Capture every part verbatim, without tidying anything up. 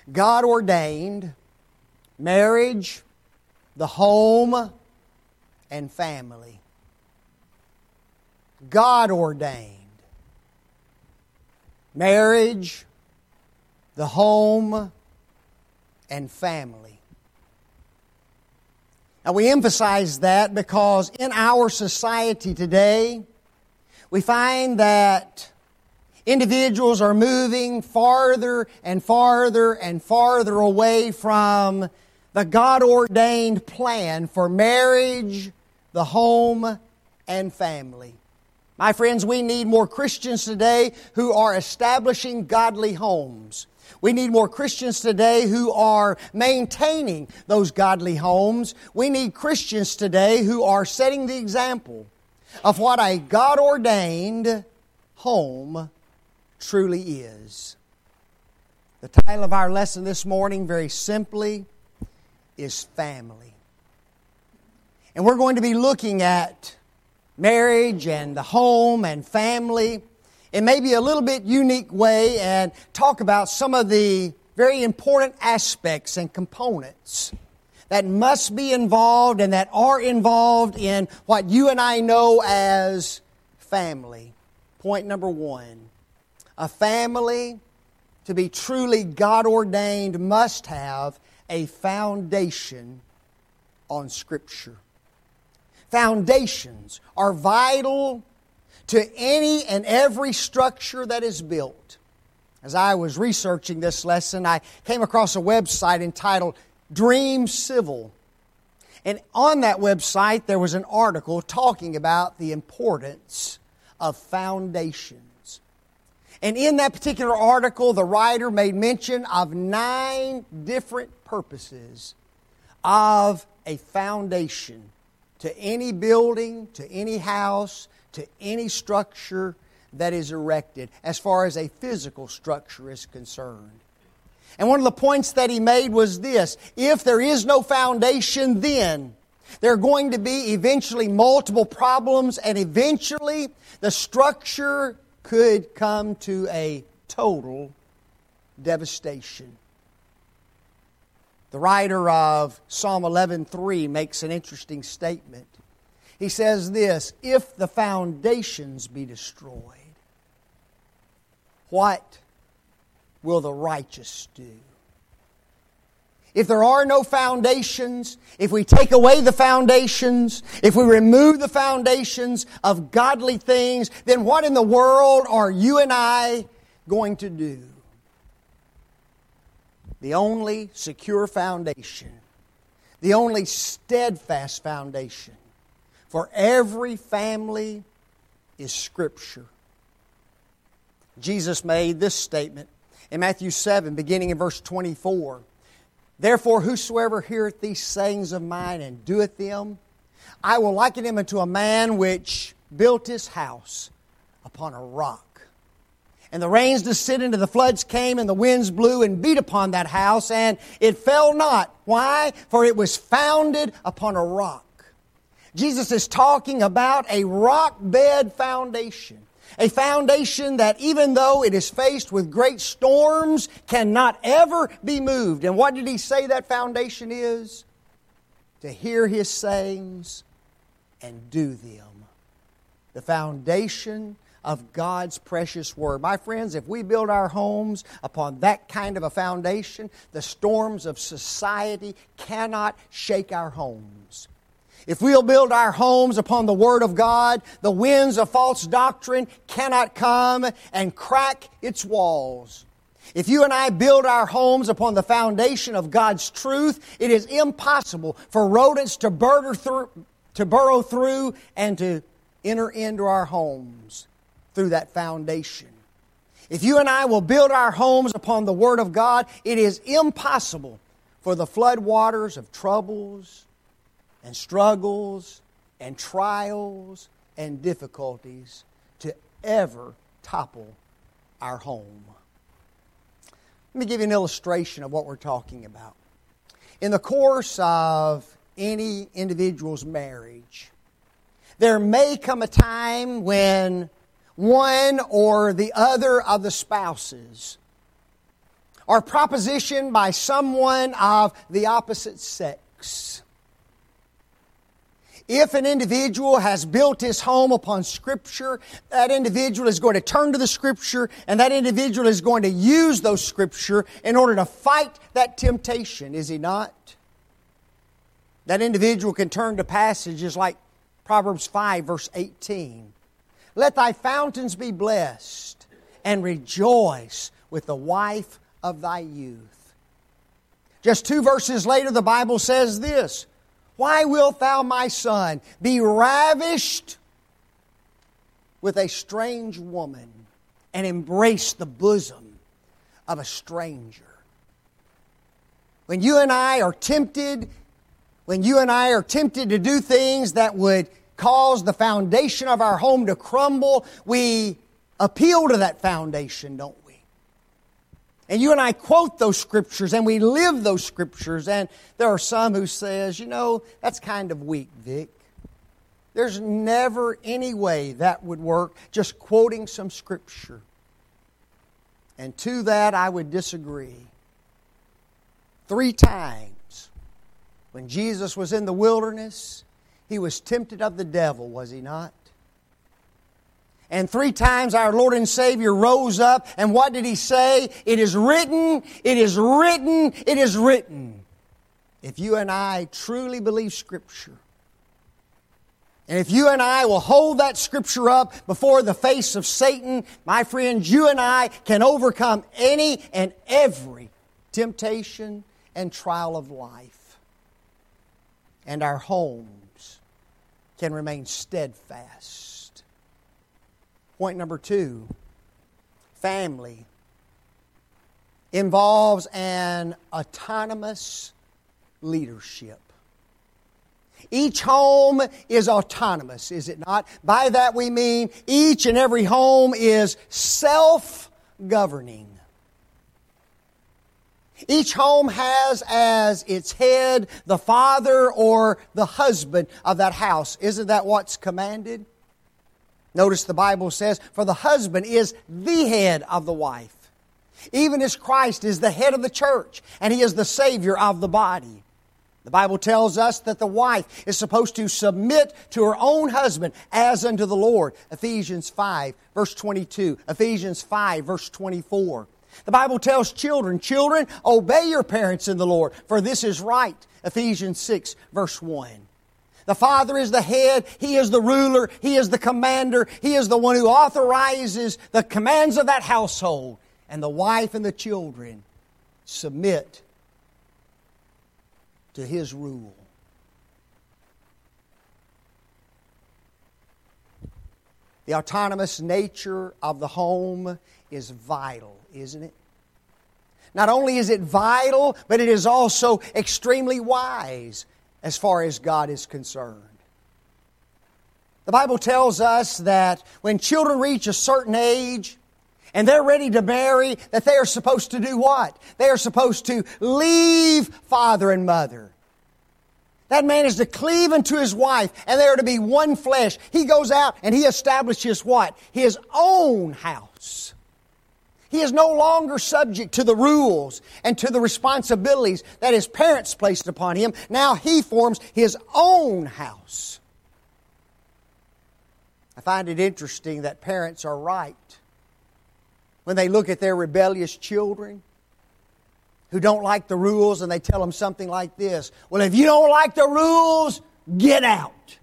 God ordained marriage, the home, and family. God ordained marriage, the home, and family. Now we emphasize that because in our society today, we find that individuals are moving farther and farther and farther away from the God-ordained plan for marriage, the home, and family. My friends, we need more Christians today who are establishing godly homes. We need more Christians today who are maintaining those godly homes. We need Christians today who are setting the example of what a God-ordained home truly is. The title of our lesson this morning, very simply, is Family. And we're going to be looking at marriage and the home and family in maybe a little bit unique way and talk about some of the very important aspects and components that must be involved and that are involved in what you and I know as family. Point number one, a family to be truly God-ordained must have a foundation on Scripture. Foundations are vital to any and every structure that is built. As I was researching this lesson, I came across a website entitled Dream Civil. And on that website, there was an article talking about the importance of foundations. And in that particular article, the writer made mention of nine different purposes of a foundation to any building, to any house, to any structure that is erected, as far as a physical structure is concerned. And one of the points that he made was this: if there is no foundation, then there are going to be eventually multiple problems, and eventually the structure could come to a total devastation. The writer of Psalm eleven three makes an interesting statement. He says this: if the foundations be destroyed, what will the righteous do? If there are no foundations, if we take away the foundations, if we remove the foundations of godly things, then what in the world are you and I going to do? The only secure foundation, the only steadfast foundation for every family is Scripture. Jesus made this statement in Matthew seven, beginning in verse twenty-four. Therefore, whosoever heareth these sayings of mine and doeth them, I will liken him unto a man which built his house upon a rock. And the rains descended, and the floods came, and the winds blew and beat upon that house, and it fell not. Why? For it was founded upon a rock. Jesus is talking about a rock bed foundation. A foundation that, even though it is faced with great storms, cannot ever be moved. And what did He say that foundation is? To hear His sayings and do them. The foundation of God's precious Word. My friends, if we build our homes upon that kind of a foundation, the storms of society cannot shake our homes. If we'll build our homes upon the Word of God, the winds of false doctrine cannot come and crack its walls. If you and I build our homes upon the foundation of God's truth, it is impossible for rodents to burrow through, to burrow through and to enter into our homes through that foundation. If you and I will build our homes upon the Word of God, it is impossible for the flood waters of troubles and struggles and trials and difficulties to ever topple our home. Let me give you an illustration of what we're talking about. In the course of any individual's marriage, there may come a time when one or the other of the spouses or proposition by someone of the opposite sex. If an individual has built his home upon Scripture, that individual is going to turn to the Scripture, and that individual is going to use those Scripture in order to fight that temptation, is he not? That individual can turn to passages like Proverbs five, verse eighteen. Let thy fountains be blessed, and rejoice with the wife of thy youth. Just two verses later, the Bible says this: why wilt thou, my son, be ravished with a strange woman and embrace the bosom of a stranger? When you and I are tempted, when you and I are tempted to do things that would cause the foundation of our home to crumble, we appeal to that foundation, don't we? And you and I quote those Scriptures and we live those Scriptures. And there are some who says, you know, that's kind of weak, Vic. There's never any way that would work, just quoting some Scripture. And to that I would disagree. Three times when Jesus was in the wilderness, He was tempted of the devil, was He not? And three times our Lord and Savior rose up, and what did He say? It is written, it is written, it is written. If you and I truly believe Scripture, and if you and I will hold that Scripture up before the face of Satan, my friends, you and I can overcome any and every temptation and trial of life. And our homes can remain steadfast. Point number two, family involves an autonomous leadership. Each home is autonomous, is it not? By that we mean each and every home is self-governing. Each home has as its head the father or the husband of that house. Isn't that what's commanded? Notice the Bible says, for the husband is the head of the wife, even as Christ is the head of the church, and He is the Savior of the body. The Bible tells us that the wife is supposed to submit to her own husband as unto the Lord. Ephesians five, verse twenty-two. Ephesians five, verse twenty-four. The Bible tells children, children, obey your parents in the Lord, for this is right. Ephesians six, verse one. The father is the head, he is the ruler, he is the commander, he is the one who authorizes the commands of that household. And the wife and the children submit to his rule. The autonomous nature of the home is vital, isn't it? Not only is it vital, but it is also extremely wise as far as God is concerned. The Bible tells us that when children reach a certain age and they're ready to marry, that they are supposed to do what? They are supposed to leave father and mother. That man is to cleave unto his wife, and they are to be one flesh. He goes out and he establishes what? His own house. He is no longer subject to the rules and to the responsibilities that his parents placed upon him. Now he forms his own house. I find it interesting that parents are right when they look at their rebellious children who don't like the rules, and they tell them something like this: well, if you don't like the rules, get out.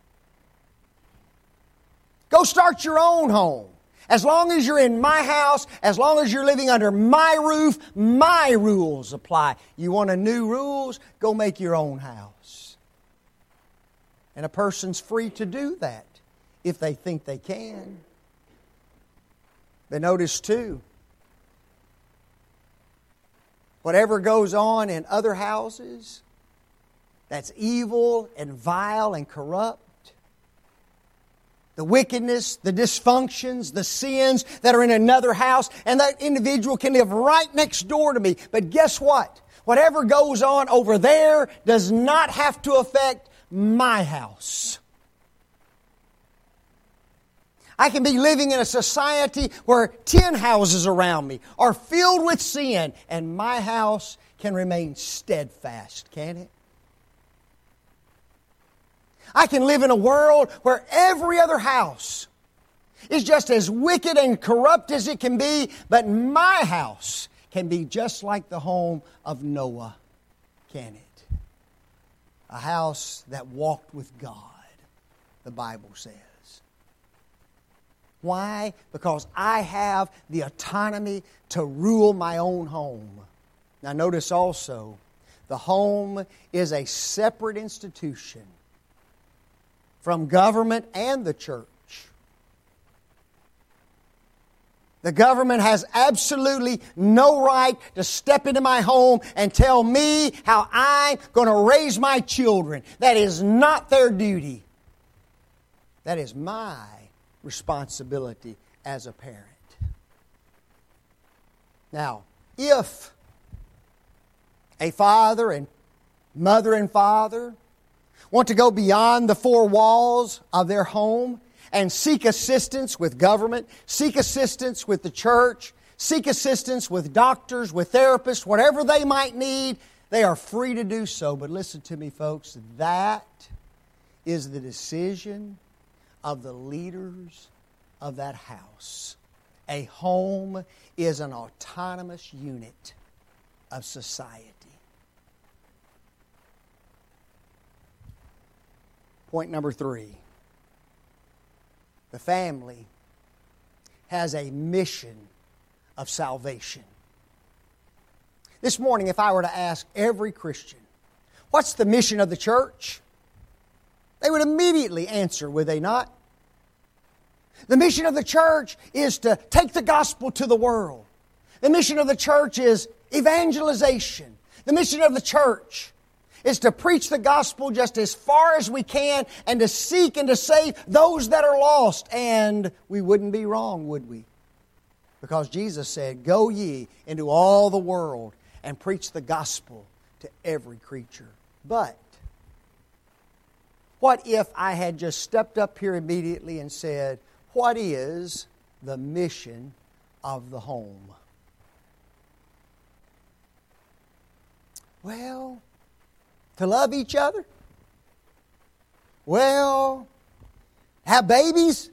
Go start your own home. As long as you're in my house, as long as you're living under my roof, my rules apply. You want a new rules? Go make your own house. And a person's free to do that if they think they can. But notice too, whatever goes on in other houses that's evil and vile and corrupt, the wickedness, the dysfunctions, the sins that are in another house, and that individual can live right next door to me. But guess what? Whatever goes on over there does not have to affect my house. I can be living in a society where ten houses around me are filled with sin, and my house can remain steadfast, can it? I can live in a world where every other house is just as wicked and corrupt as it can be, but my house can be just like the home of Noah, can it? A house that walked with God, the Bible says. Why? Because I have the autonomy to rule my own home. Now notice also, the home is a separate institution from government and the church. The government has absolutely no right to step into my home and tell me how I'm going to raise my children. That is not their duty. That is my responsibility as a parent. Now, if a father and mother and father want to go beyond the four walls of their home and seek assistance with government, seek assistance with the church, seek assistance with doctors, with therapists, whatever they might need, they are free to do so. But listen to me, folks, that is the decision of the leaders of that house. A home is an autonomous unit of society. Point number three. The family has a mission of salvation. This morning, if I were to ask every Christian, what's the mission of the church? They would immediately answer, would they not? The mission of the church is to take the gospel to the world. The mission of the church is evangelization. The mission of the church is to preach the gospel just as far as we can and to seek and to save those that are lost. And we wouldn't be wrong, would we? Because Jesus said, "Go ye into all the world and preach the gospel to every creature." But what if I had just stepped up here immediately and said, what is the mission of the home? Well, to love each other? Well, have babies?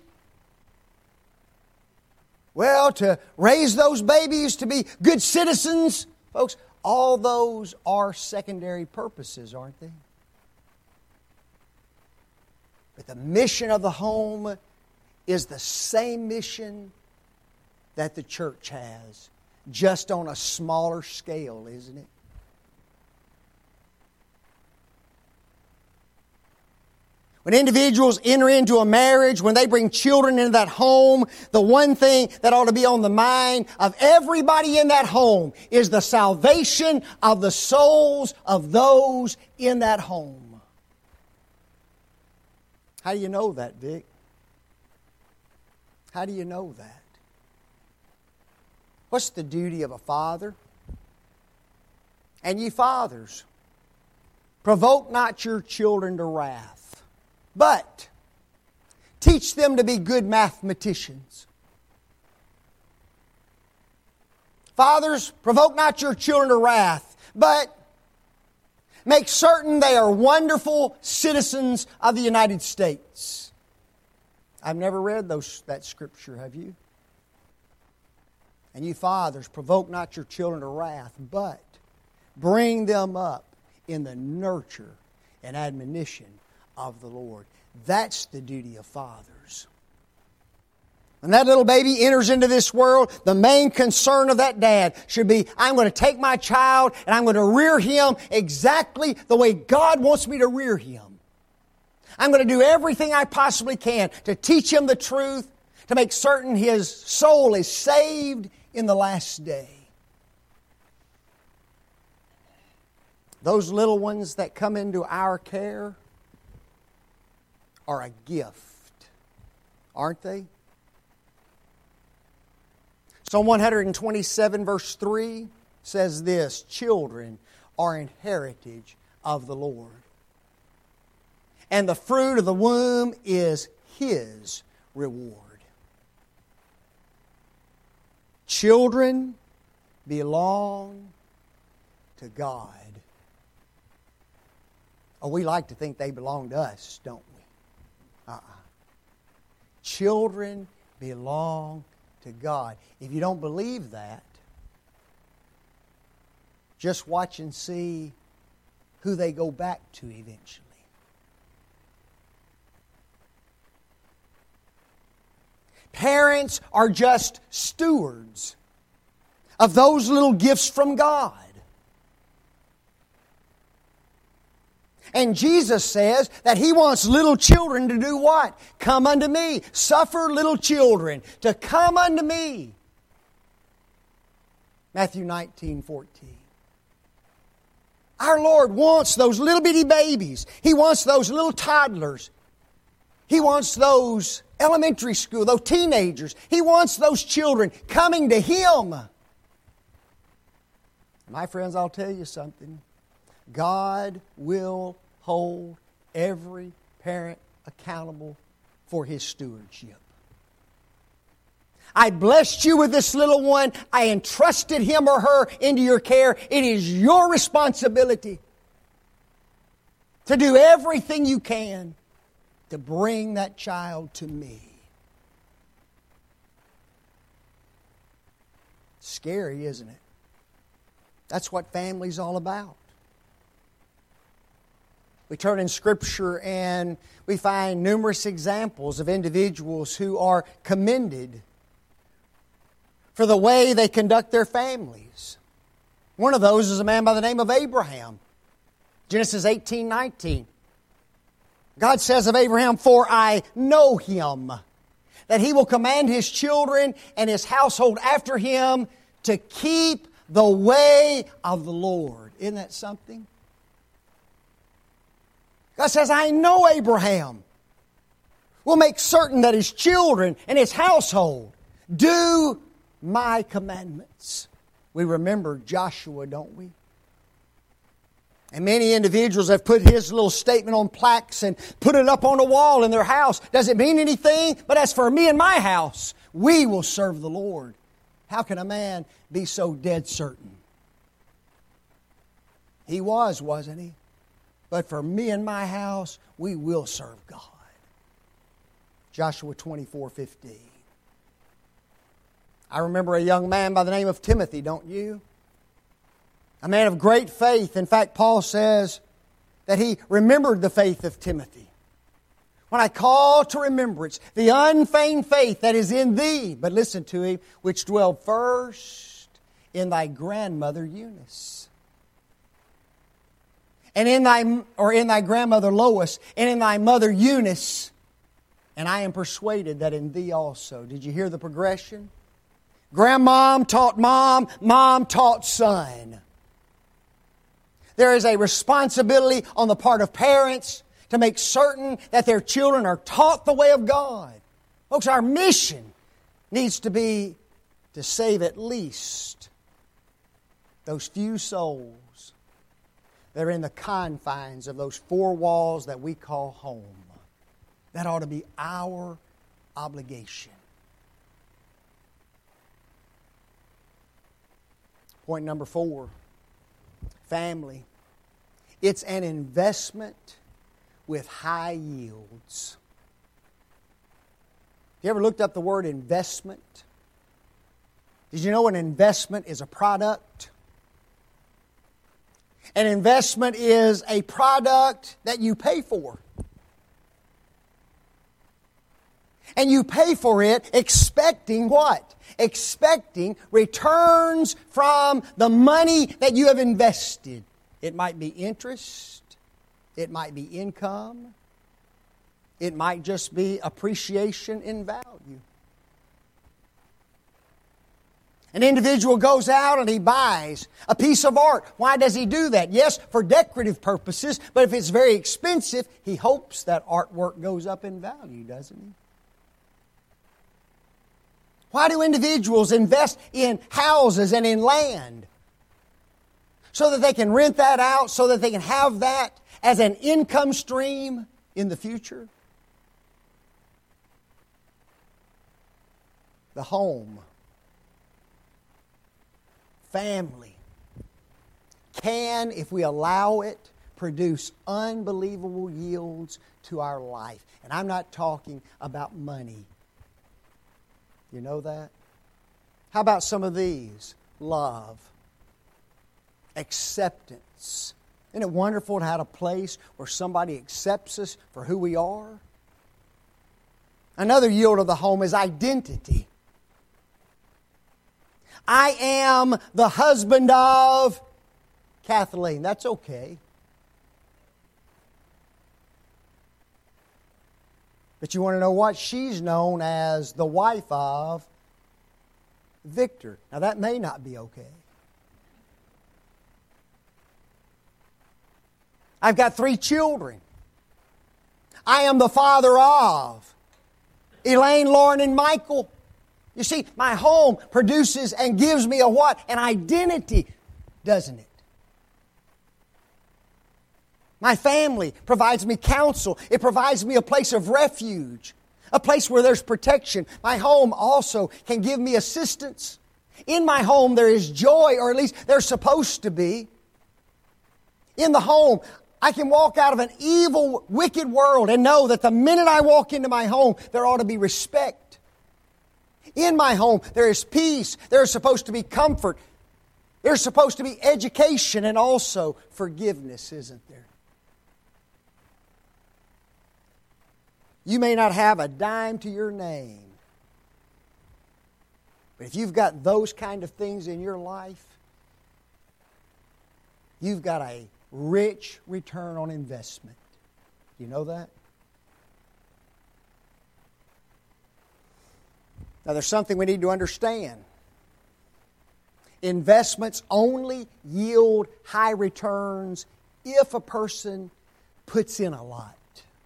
Well, to raise those babies to be good citizens? Folks, all those are secondary purposes, aren't they? But the mission of the home is the same mission that the church has, just on a smaller scale, isn't it? When individuals enter into a marriage, when they bring children into that home, the one thing that ought to be on the mind of everybody in that home is the salvation of the souls of those in that home. How do you know that, Vic? How do you know that? What's the duty of a father? And ye fathers, provoke not your children to wrath, but teach them to be good mathematicians. Fathers, provoke not your children to wrath, but make certain they are wonderful citizens of the United States. I've never read those, that scripture, have you? And you fathers, provoke not your children to wrath, but bring them up in the nurture and admonition of the Lord. That's the duty of fathers. When that little baby enters into this world, the main concern of that dad should be, I'm going to take my child and I'm going to rear him exactly the way God wants me to rear him. I'm going to do everything I possibly can to teach him the truth, to make certain his soul is saved in the last day. Those little ones that come into our care are a gift, aren't they? Psalm one twenty-seven verse three says this, children are an heritage of the Lord, and the fruit of the womb is His reward. Children belong to God. Oh, we like to think they belong to us, don't we? Uh-uh. Children belong to God. If you don't believe that, just watch and see who they go back to eventually. Parents are just stewards of those little gifts from God. And Jesus says that He wants little children to do what? Come unto me. Suffer little children to come unto me. Matthew nineteen fourteen. Our Lord wants those little bitty babies. He wants those little toddlers. He wants those elementary school, those teenagers. He wants those children coming to Him. My friends, I'll tell you something. God will hold every parent accountable for his stewardship. I blessed you with this little one. I entrusted him or her into your care. It is your responsibility to do everything you can to bring that child to me. Scary, isn't it? That's what family's all about. We turn in Scripture and we find numerous examples of individuals who are commended for the way they conduct their families. One of those is a man by the name of Abraham. Genesis eighteen nineteen. God says of Abraham, "For I know him, that he will command his children and his household after him to keep the way of the Lord." Isn't that something? God says, I know Abraham will make certain that his children and his household do my commandments. We remember Joshua, don't we? And many individuals have put his little statement on plaques and put it up on a wall in their house. Does it mean anything? But as for me and my house, we will serve the Lord. How can a man be so dead certain? He was, wasn't he? But for me and my house, we will serve God. Joshua twenty-four fifteen. I remember a young man by the name of Timothy, don't you? A man of great faith. In fact, Paul says that he remembered the faith of Timothy. When I call to remembrance the unfeigned faith that is in thee, but listen to him, which dwelled first in thy grandmother Eunice. And in thy, or in thy grandmother Lois, and in thy mother Eunice, and I am persuaded that in thee also. Did you hear the progression? Grandmom taught mom, mom taught son. There is a responsibility on the part of parents to make certain that their children are taught the way of God. Folks, our mission needs to be to save at least those few souls that are in the confines of those four walls that we call home. That ought to be our obligation. Point number four, family. It's an investment with high yields. Have you ever looked up the word investment? Did you know an investment is a product? An investment is a product that you pay for. And you pay for it expecting what? Expecting returns from the money that you have invested. It might be interest. It might be income. It might just be appreciation in value. An individual goes out and he buys a piece of art. Why does he do that? Yes, for decorative purposes, but if it's very expensive, he hopes that artwork goes up in value, doesn't he? Why do individuals invest in houses and in land? So that they can rent that out, so that they can have that as an income stream in the future. The home family can, if we allow it, produce unbelievable yields to our life. And I'm not talking about money. You know that? How about some of these? Love. Acceptance. Isn't it wonderful to have a place where somebody accepts us for who we are? Another yield of the home is identity. I am the husband of Kathleen. That's okay. But you want to know what? She's known as the wife of Victor. Now that may not be okay. I've got three children. I am the father of Elaine, Lauren, and Michael. You see, my home produces and gives me a what? An identity, doesn't it? My family provides me counsel. It provides me a place of refuge, a place where there's protection. My home also can give me assistance. In my home there is joy, or at least there's supposed to be. In the home, I can walk out of an evil, wicked world and know that the minute I walk into my home, there ought to be respect. In my home, there is peace. There is supposed to be comfort. There's supposed to be education and also forgiveness, isn't there? You may not have a dime to your name, but if you've got those kind of things in your life, you've got a rich return on investment. You know that? Now there's something we need to understand. Investments only yield high returns if a person puts in a lot.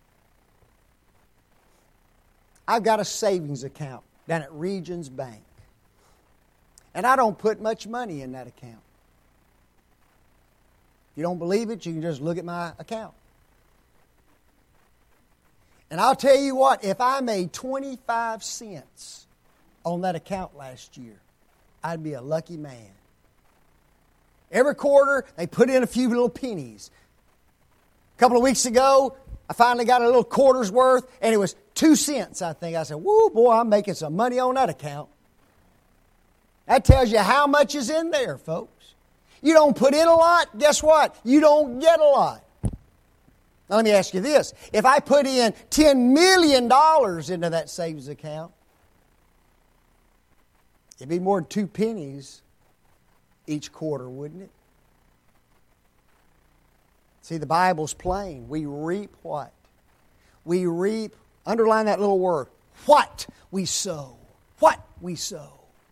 I've got a savings account down at Regions Bank. And I don't put much money in that account. If you don't believe it, you can just look at my account. And I'll tell you what, if I made twenty-five cents on that account last year, I'd be a lucky man. Every quarter, they put in a few little pennies. A couple of weeks ago, I finally got a little quarter's worth, and it was two cents, I think. I said, whoo, boy, I'm making some money on that account. That tells you how much is in there, folks. You don't put in a lot, guess what? You don't get a lot. Now, let me ask you this. If I put in ten million dollars into that savings account, it'd be more than two pennies each quarter, wouldn't it? See, the Bible's plain. We reap what? We reap, underline that little word, what we sow. What we sow.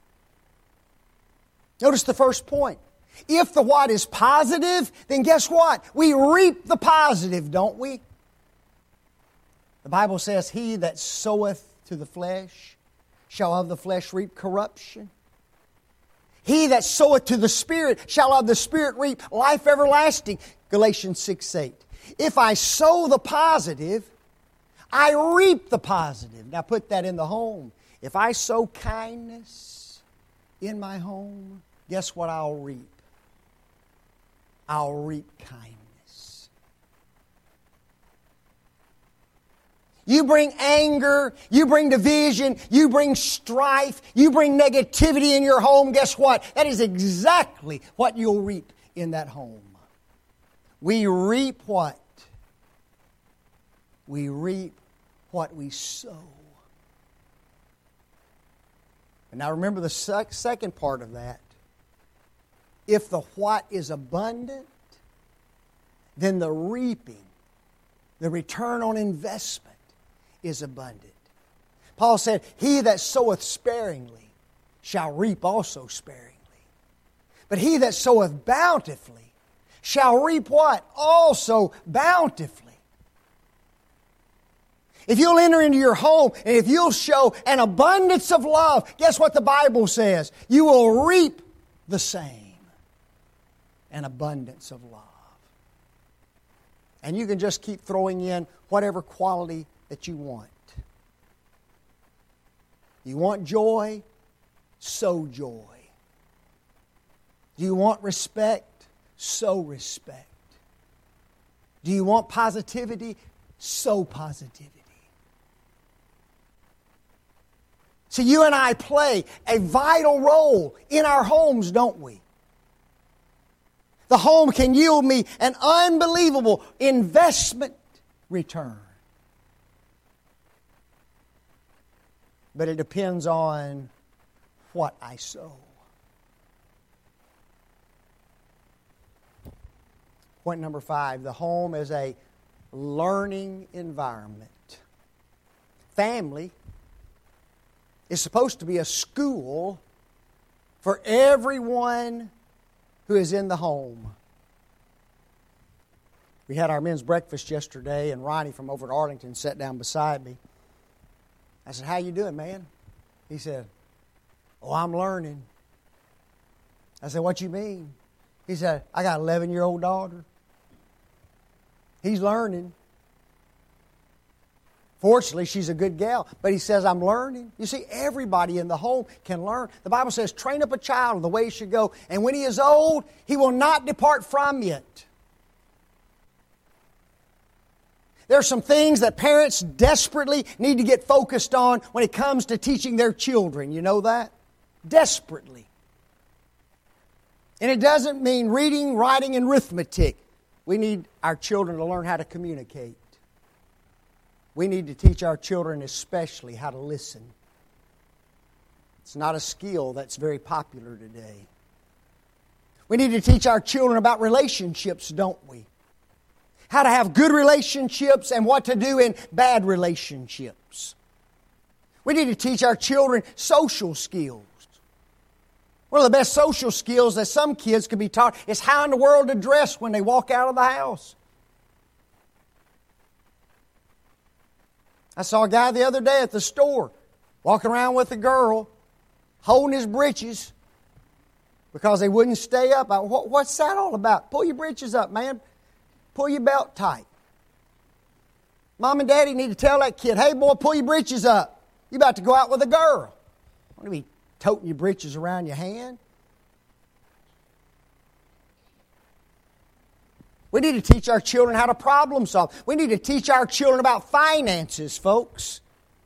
Notice the first point. If the what is positive, then guess what? We reap the positive, don't we? The Bible says, he that soweth to the flesh shall of the flesh reap corruption. He that soweth to the Spirit shall of the Spirit reap life everlasting. Galatians six eight. If I sow the positive, I reap the positive. Now put that in the home. If I sow kindness in my home, guess what I'll reap? I'll reap kindness. You bring anger, you bring division, you bring strife, you bring negativity in your home, guess what? That is exactly what you'll reap in that home. We reap what? We reap what we sow. And now remember the sec- second part of that. If the what is abundant, then the reaping, the return on investment is abundant. Paul said, he that soweth sparingly shall reap also sparingly. But he that soweth bountifully shall reap what? Also bountifully. If you'll enter into your home and if you'll show an abundance of love, guess what the Bible says? You will reap the same. An abundance of love. And you can just keep throwing in whatever quality that you want. You want joy? Sow joy. Do you want respect? Sow respect. Do you want positivity? Sow positivity. So you and I play a vital role in our homes, don't we? The home can yield me an unbelievable investment return. But it depends on what I sow. Point number five, the home is a learning environment. Family is supposed to be a school for everyone who is in the home. We had our men's breakfast yesterday, and Ronnie from over at Arlington sat down beside me. I said, "How you doing, man?" He said, "Oh, I'm learning." I said, "What you mean?" He said, "I got an eleven-year-old daughter. He's learning. Fortunately, she's a good gal, but he says, I'm learning." You see, everybody in the home can learn. The Bible says, train up a child in the way he should go, and when he is old, he will not depart from it. There are some things that parents desperately need to get focused on when it comes to teaching their children. You know that? Desperately. And it doesn't mean reading, writing, and arithmetic. We need our children to learn how to communicate. We need to teach our children especially how to listen. It's not a skill that's very popular today. We need to teach our children about relationships, don't we? How to have good relationships and what to do in bad relationships. We need to teach our children social skills. One of the best social skills that some kids could be taught is how in the world to dress when they walk out of the house. I saw a guy the other day at the store walking around with a girl holding his britches because they wouldn't stay up. I, what, what's that all about? Pull your britches up, man. Pull your belt tight. Mom and Daddy need to tell that kid, "Hey, boy, pull your britches up. You're about to go out with a girl. You want to be toting your britches around your hand?" We need to teach our children how to problem solve. We need to teach our children about finances, folks.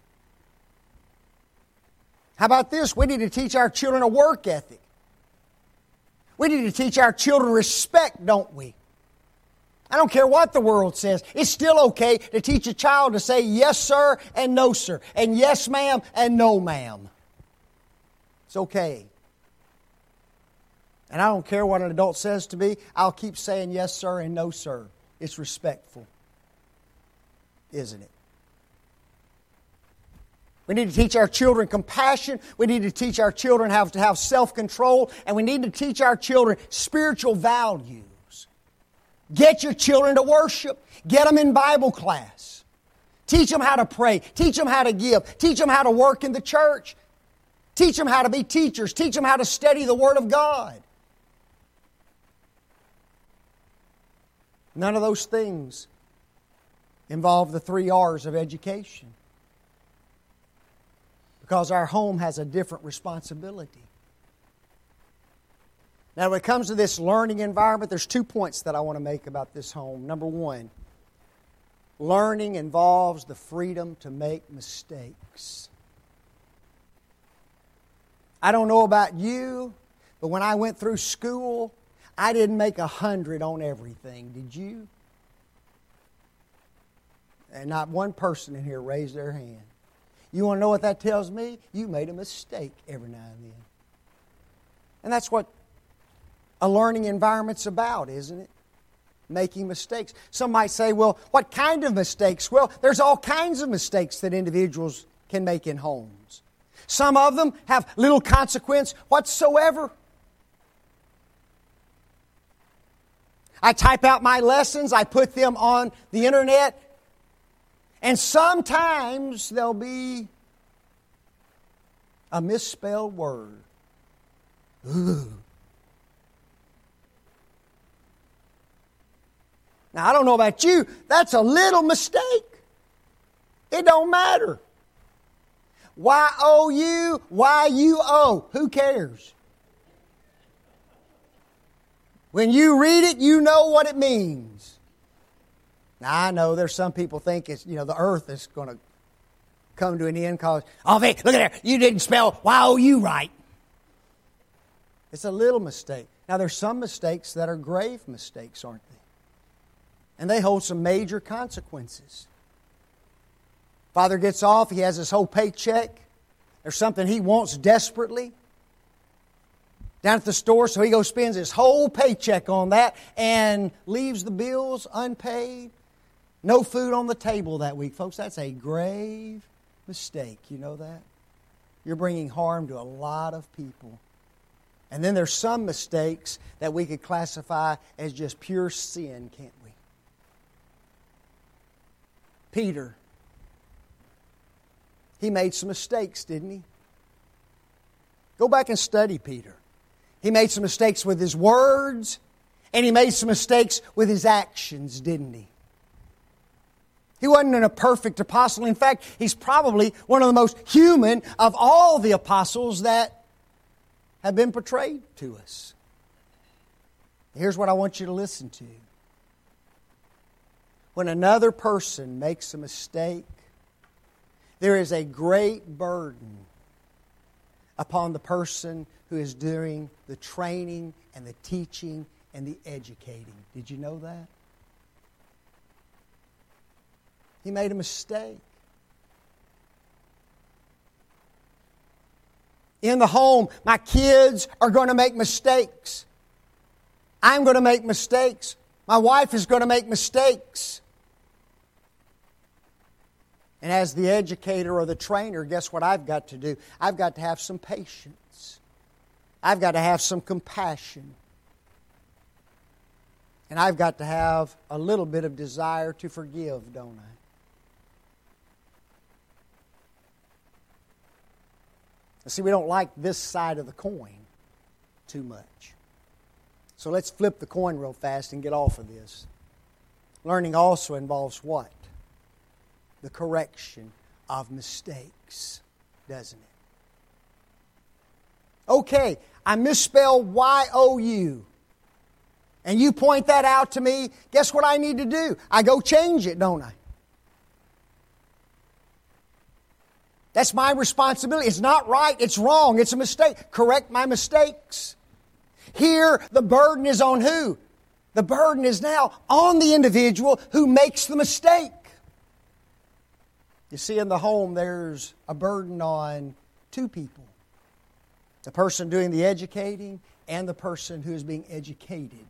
How about this? We need to teach our children a work ethic. We need to teach our children respect, don't we? I don't care what the world says. It's still okay to teach a child to say yes, sir, and no, sir, and yes, ma'am, and no, ma'am. It's okay. And I don't care what an adult says to me. I'll keep saying yes, sir, and no, sir. It's respectful, isn't it? We need to teach our children compassion. We need to teach our children how to have self-control. And we need to teach our children spiritual values. Get your children to worship. Get them in Bible class. Teach them how to pray. Teach them how to give. Teach them how to work in the church. Teach them how to be teachers. Teach them how to study the Word of God. None of those things involve the three R's of education. Because our home has a different responsibility. Now, when it comes to this learning environment, there's two points that I want to make about this home. Number one, learning involves the freedom to make mistakes. I don't know about you, but when I went through school, I didn't make a hundred on everything. Did you? And not one person in here raised their hand. You want to know what that tells me? You made a mistake every now and then. And that's what a learning environment's about, isn't it? Making mistakes. Some might say, well, what kind of mistakes? Well, there's all kinds of mistakes that individuals can make in homes. Some of them have little consequence whatsoever. I type out my lessons, I put them on the internet, and sometimes there'll be a misspelled word. Ooh. Now, I don't know about you, that's a little mistake. It don't matter. Y O U, Y U O, who cares? When you read it, you know what it means. Now, I know there's some people think it's, you know, the earth is going to come to an end because, oh, Vic, look at there, you didn't spell Y O U right. It's a little mistake. Now, there's some mistakes that are grave mistakes, aren't they? And they hold some major consequences. Father gets off, he has his whole paycheck. There's something he wants desperately down at the store, so he goes spends his whole paycheck on that and leaves the bills unpaid. No food on the table that week. Folks, that's a grave mistake. You know that? You're bringing harm to a lot of people. And then there's some mistakes that we could classify as just pure sin, can't we? Peter, he made some mistakes, didn't he? Go back and study Peter. He made some mistakes with his words, and he made some mistakes with his actions, didn't he? He wasn't a perfect apostle. In fact, he's probably one of the most human of all the apostles that have been portrayed to us. Here's what I want you to listen to. When another person makes a mistake, there is a great burden upon the person who is doing the training and the teaching and the educating. Did you know that? He made a mistake. In the home, my kids are going to make mistakes. I'm going to make mistakes. My wife is going to make mistakes. And as the educator or the trainer, guess what I've got to do? I've got to have some patience. I've got to have some compassion. And I've got to have a little bit of desire to forgive, don't I? See, we don't like this side of the coin too much. So let's flip the coin real fast and get off of this. Learning also involves what? The correction of mistakes, doesn't it? Okay, I misspelled Y O U. And you point that out to me, guess what I need to do? I go change it, don't I? That's my responsibility. It's not right. It's wrong. It's a mistake. Correct my mistakes. Here, the burden is on who? The burden is now on the individual who makes the mistake. You see, in the home, there's a burden on two people. The person doing the educating and the person who is being educated.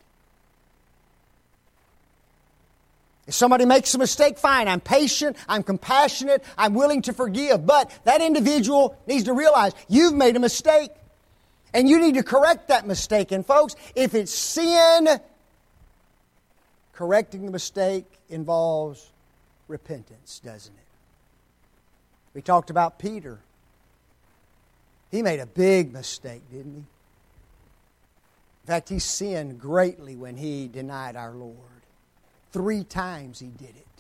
If somebody makes a mistake, fine. I'm patient, I'm compassionate, I'm willing to forgive. But that individual needs to realize you've made a mistake. And you need to correct that mistake. And folks, if it's sin, correcting the mistake involves repentance, doesn't it? We talked about Peter. He made a big mistake, didn't he? In fact, he sinned greatly when he denied our Lord. Three times he did it.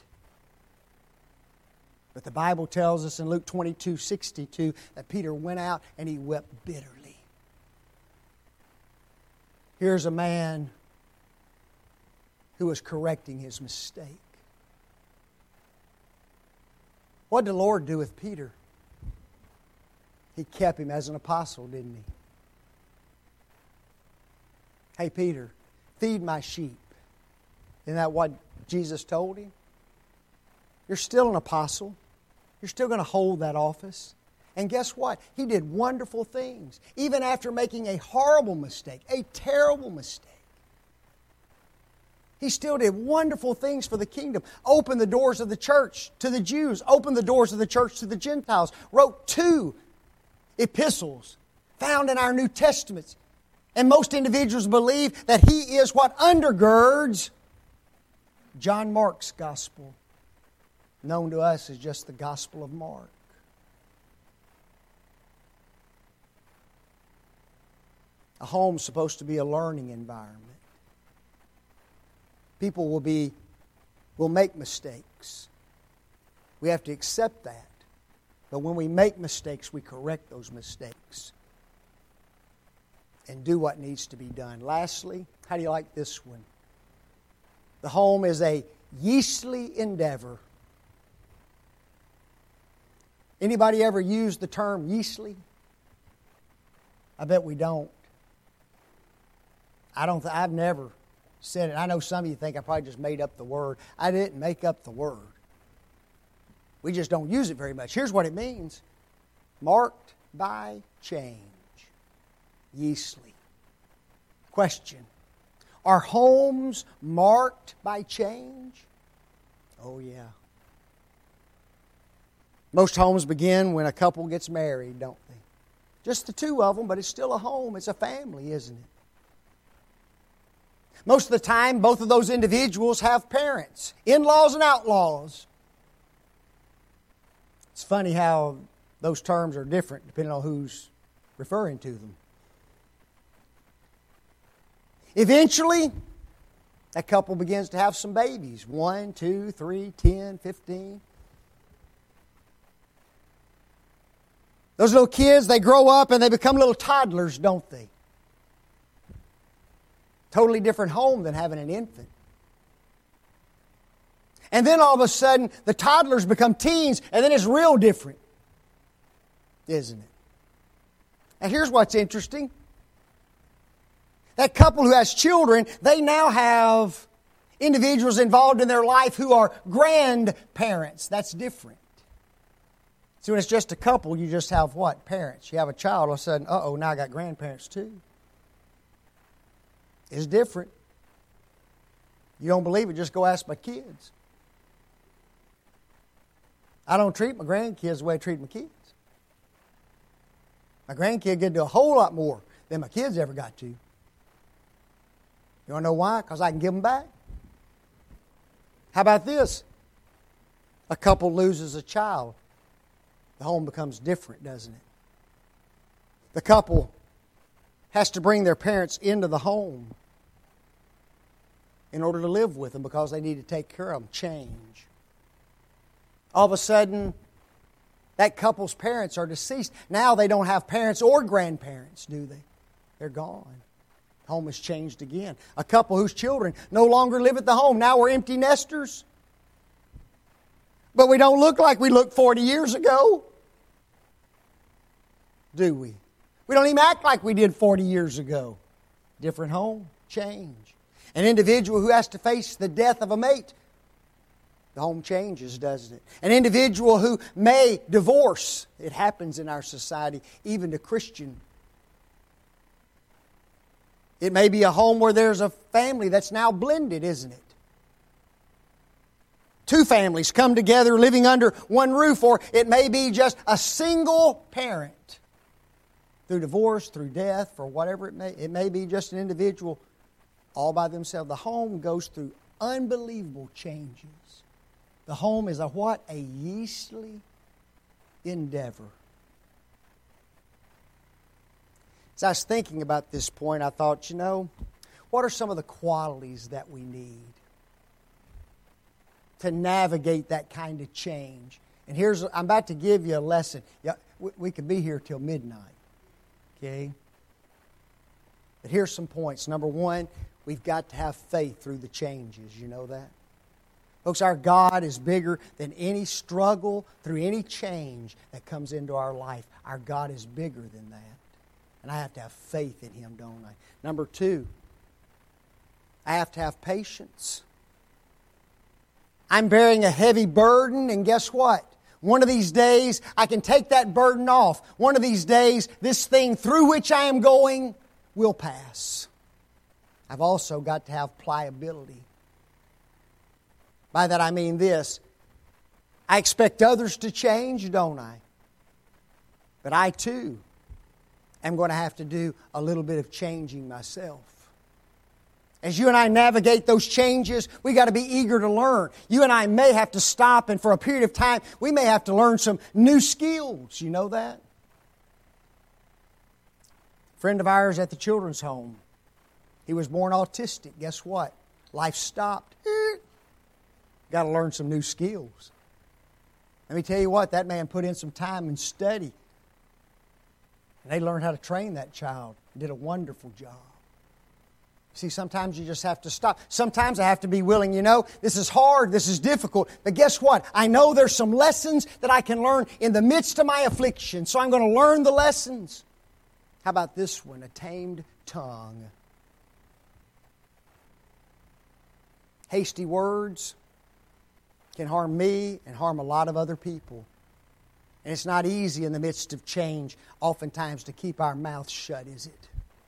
But the Bible tells us in Luke twenty-two sixty-two that Peter went out and he wept bitterly. Here's a man who was correcting his mistake. What did the Lord do with Peter? He kept him as an apostle, didn't he? Hey, Peter, feed my sheep. Isn't that what Jesus told him? You're still an apostle. You're still going to hold that office. And guess what? He did wonderful things. Even after making a horrible mistake, a terrible mistake. He still did wonderful things for the kingdom. Opened the doors of the church to the Jews. Opened the doors of the church to the Gentiles. Wrote two epistles found in our New Testaments. And most individuals believe that he is what undergirds John Mark's gospel, known to us as just the Gospel of Mark. A home's supposed to be a learning environment. People will be will make mistakes. We have to accept that. But when we make mistakes, we correct those mistakes. and do what needs to be done. Lastly, how do you like this one? The home is a yeastly endeavor. Anybody ever used the term yeastly? I bet we don't. I don't. Th- I've never said it. I know some of you think I probably just made up the word. I didn't make up the word. We just don't use it very much. Here's what it means. Marked by change. Yeastly. Question. Are homes marked by change? Oh, yeah. Most homes begin when a couple gets married, don't they? Just the two of them, but it's still a home. It's a family, isn't it? Most of the time, both of those individuals have parents, in-laws and outlaws. It's funny how those terms are different depending on who's referring to them. Eventually, that couple begins to have some babies. One, two, three, ten, fifteen. Those little kids, they grow up and they become little toddlers, don't they? Totally different home than having an infant. And then all of a sudden, the toddlers become teens, and then it's real different, isn't it? And here's what's interesting. That couple who has children, they now have individuals involved in their life who are grandparents. That's different. See, when it's just a couple, you just have what? Parents. You have a child, all of a sudden, uh-oh, now I got grandparents too. It's different. You don't believe it, just go ask my kids. I don't treat my grandkids the way I treat my kids. My grandkid get to do a whole lot more than my kids ever got to. You want to know why? Because I can give them back. How about this? A couple loses a child. The home becomes different, doesn't it? The couple has to bring their parents into the home in order to live with them because they need to take care of them. Change. All of a sudden, that couple's parents are deceased. Now they don't have parents or grandparents, do they? They're gone. Home has changed again. A couple whose children no longer live at the home. Now we're empty nesters. But we don't look like we looked forty years ago. Do we? We don't even act like we did forty years ago. Different home, change. An individual who has to face the death of a mate. The home changes, doesn't it? An individual who may divorce. It happens in our society, even to Christian. It may be a home where there's a family that's now blended, isn't it? Two families come together living under one roof, or it may be just a single parent. Through divorce, through death, or whatever it may, it may be just an individual all by themselves. The home goes through unbelievable changes. The home is a what? A yeastly endeavor. As I was thinking about this point, I thought, you know, what are some of the qualities that we need to navigate that kind of change? And here's, I'm about to give you a lesson. Yeah, we, we could be here till midnight. Okay? But here's some points. Number one, we've got to have faith through the changes. You know that? Folks, our God is bigger than any struggle through any change that comes into our life. Our God is bigger than that. And I have to have faith in Him, don't I? Number two, I have to have patience. I'm bearing a heavy burden, and guess what? One of these days, I can take that burden off. One of these days, this thing through which I am going will pass. I've also got to have pliability. By that I mean this. I expect others to change, don't I? But I too am going to have to do a little bit of changing myself. As you and I navigate those changes, we got to be eager to learn. You and I may have to stop, and for a period of time, we may have to learn some new skills. You know that? A friend of ours at the children's home, he was born autistic. Guess what? Life stopped. Got to learn some new skills. Let me tell you what, that man put in some time and study. And they learned how to train that child Did a wonderful job. See, sometimes you just have to stop. Sometimes I have to be willing, you know, this is hard, this is difficult. But guess what? I know there's some lessons that I can learn in the midst of my affliction. So I'm going to learn the lessons. How about this one? A tamed tongue. Hasty words can harm me and harm a lot of other people. And it's not easy in the midst of change, oftentimes, to keep our mouths shut, is it?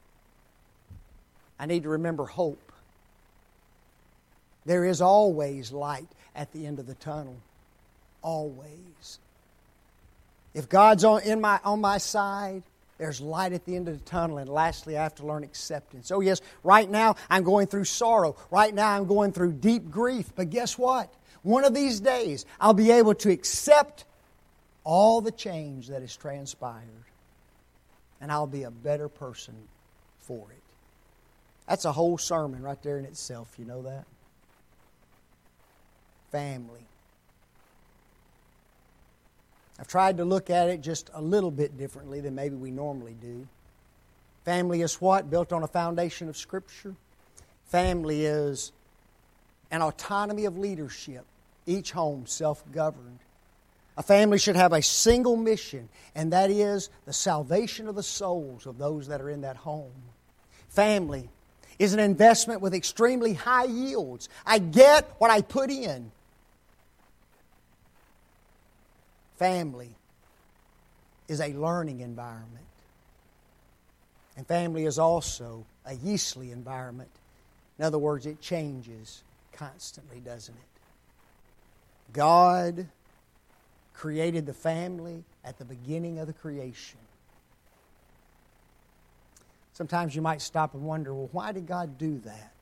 I need to remember hope. There is always light at the end of the tunnel. Always. If God's on, in my, on my side, there's light at the end of the tunnel. And lastly, I have to learn acceptance. Oh yes, right now I'm going through sorrow. Right now I'm going through deep grief. But guess what? One of these days I'll be able to accept all the change that has transpired. And I'll be a better person for it. That's a whole sermon right there in itself. You know that? Family. I've tried to look at it just a little bit differently than maybe we normally do. Family is what? Built on a foundation of Scripture. Family is an autonomy of leadership. Each home self-governed. A family should have a single mission, and that is the salvation of the souls of those that are in that home. Family is an investment with extremely high yields. I get what I put in. Family is a learning environment. And family is also a yeastly environment. In other words, it changes constantly, doesn't it? God created the family at the beginning of the creation. Sometimes you might stop and wonder, well, why did God do that?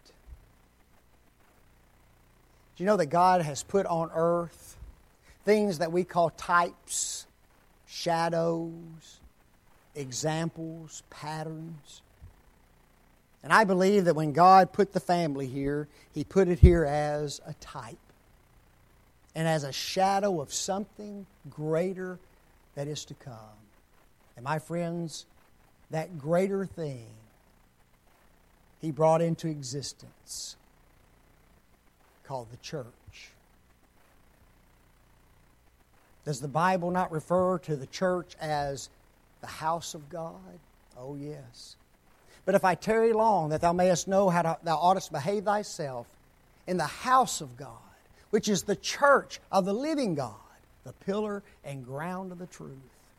Do you know that God has put on earth things that we call types, shadows, examples, patterns? And I believe that when God put the family here, He put it here as a type and as a shadow of something greater that is to come. And my friends, that greater thing He brought into existence called the church. Does the Bible not refer to the church as the house of God? Oh, yes. But if I tarry long, that thou mayest know how to, thou oughtest behave thyself in the house of God, which is the church of the living God, the pillar and ground of the truth.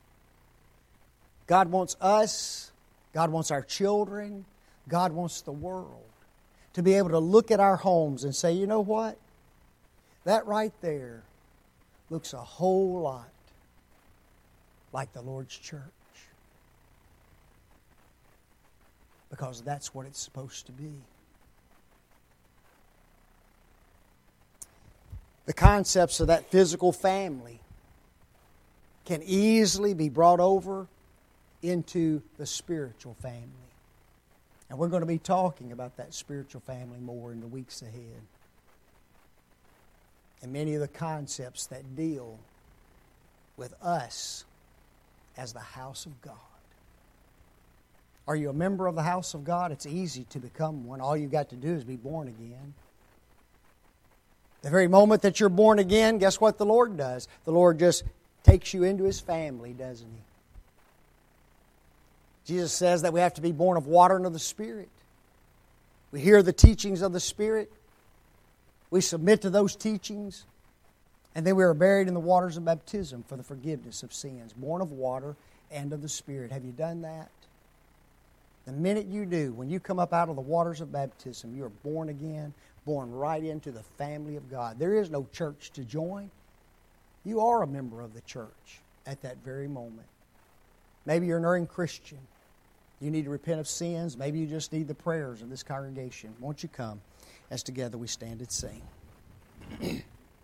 God wants us, God wants our children, God wants the world to be able to look at our homes and say, you know what? That right there looks a whole lot like the Lord's church. Because that's what it's supposed to be. The concepts of that physical family can easily be brought over into the spiritual family. And we're going to be talking about that spiritual family more in the weeks ahead. And many of the concepts that deal with us as the house of God. Are you a member of the house of God? It's easy to become one. All you've got to do is be born again. The very moment that you're born again, guess what the Lord does? The Lord just takes you into His family, doesn't He? Jesus says that we have to be born of water and of the Spirit. We hear the teachings of the Spirit. We submit to those teachings. And then we are buried in the waters of baptism for the forgiveness of sins. Born of water and of the Spirit. Have you done that? The minute you do, when you come up out of the waters of baptism, you are born again, born right into the family of God. There is no church to join. You are a member of the church at that very moment. Maybe you're an erring Christian. You need to repent of sins. Maybe you just need the prayers of this congregation. Won't you come as together we stand and sing?